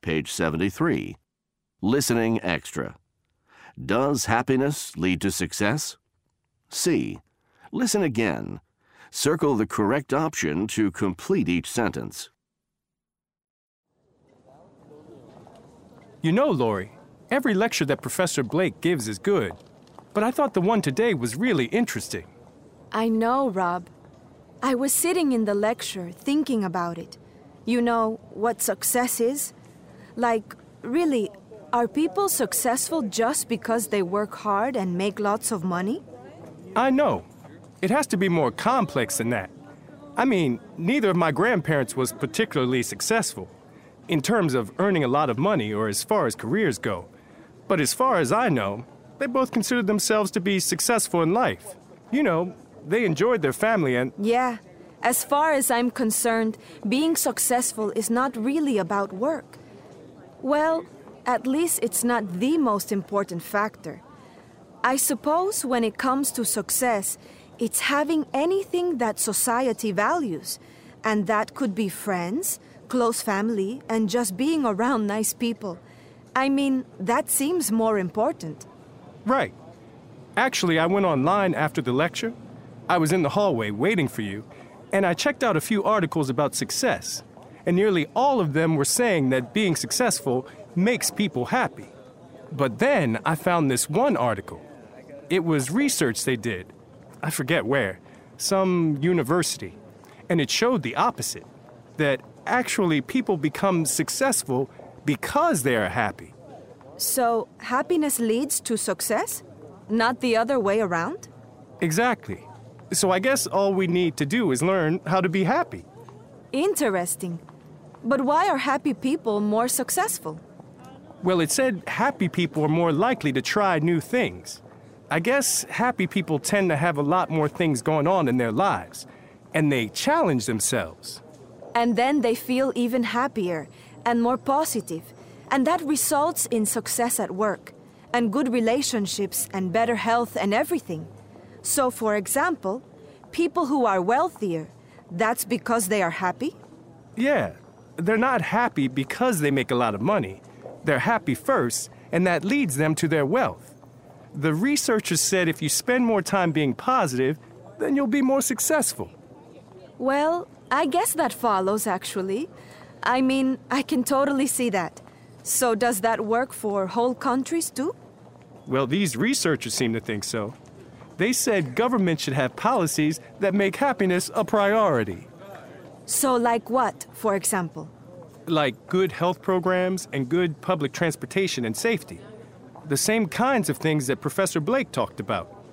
page 73. Listening extra. Does happiness lead to success? C. Listen again. Circle the correct option to complete each sentence. You know, Lori, every lecture that Professor Blake gives is good, but I thought the one today was really interesting. I know, Rob. I was sitting in the lecture thinking about it. You know what success is? Like, really, are people successful just because they work hard and make lots of money? I know. It has to be more complex than that. I mean, neither of my grandparents was particularly successful in terms of earning a lot of money or as far as careers go. But as far as I know, they both considered themselves to be successful in life. You know, they enjoyed their family and... Yeah, as far as I'm concerned, being successful is not really about work. Well, at least it's not the most important factor. I suppose when it comes to success, it's having anything that society values, and that could be friends, close family, and just being around nice people. I mean, that seems more important. Right. Actually, I went online after the lecture. I was in the hallway waiting for you, and I checked out a few articles about success, and nearly all of them were saying that being successful makes people happy. But then I found this one article. It was research they did. I forget where. Some university. And it showed the opposite. That actually people become successful because they are happy. So, happiness leads to success? Not the other way around? Exactly. So I guess all we need to do is learn how to be happy. Interesting. But why are happy people more successful? Well, it said happy people are more likely to try new things. I guess happy people tend to have a lot more things going on in their lives, and they challenge themselves. And then they feel even happier and more positive, and that results in success at work, and good relationships and better health and everything. So, for example, people who are wealthier, that's because they are happy? Yeah, they're not happy because they make a lot of money. They're happy first, and that leads them to their wealth. The researchers said if you spend more time being positive, then you'll be more successful. Well, I guess that follows, actually. I mean, I can totally see that. So does that work for whole countries, too? Well, these researchers seem to think so. They said government should have policies that make happiness a priority. So like what, for example? Like good health programs and good public transportation and safety. The same kinds of things that Professor Blake talked about.